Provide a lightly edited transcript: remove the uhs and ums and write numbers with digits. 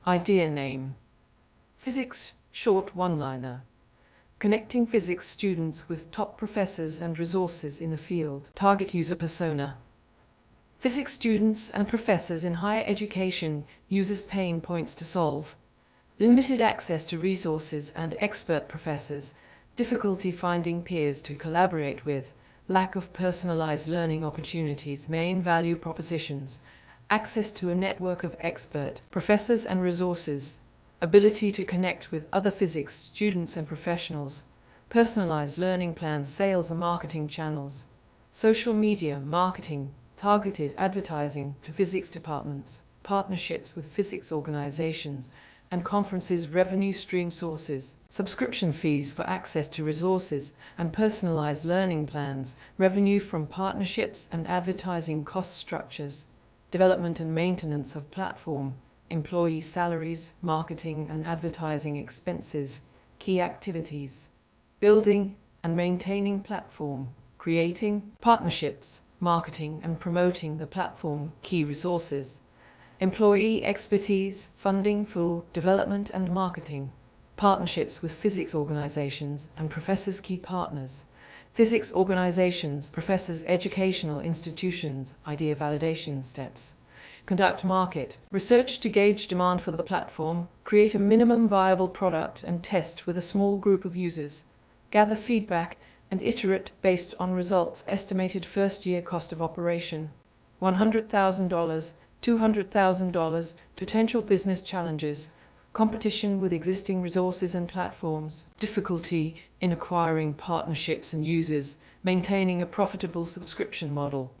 Idea name: Physics Short One-Liner. Connecting physics students with top professors and resources in the field. Target user persona: physics students and professors in higher education. Uses pain points to solve: limited access to resources and expert professors, difficulty finding peers to collaborate with, lack of personalized learning opportunities. Main value propositions: access to a network of expert professors and resources, ability to connect with other physics students and professionals, personalized learning plans. Sales and marketing channels: social media marketing, targeted advertising to physics departments, partnerships with physics organizations and conferences. Revenue stream sources: subscription fees for access to resources and personalized learning plans, revenue from partnerships and advertising. Cost structures: development and maintenance of platform, employee salaries, marketing and advertising expenses. Key activities: building and maintaining platform, creating partnerships, marketing and promoting the platform. Key resources: employee expertise, funding for development and marketing, partnerships with physics organizations and professors. Key partners: physics organizations, professors, educational institutions. Idea validation steps: conduct market research to gauge demand for the platform, create a minimum viable product and test with a small group of users, gather feedback and iterate based on results. Estimated first-year cost of operation: $100,000, $200,000. Potential business challenges: competition with existing resources and platforms, difficulty in acquiring partnerships and users, maintaining a profitable subscription model.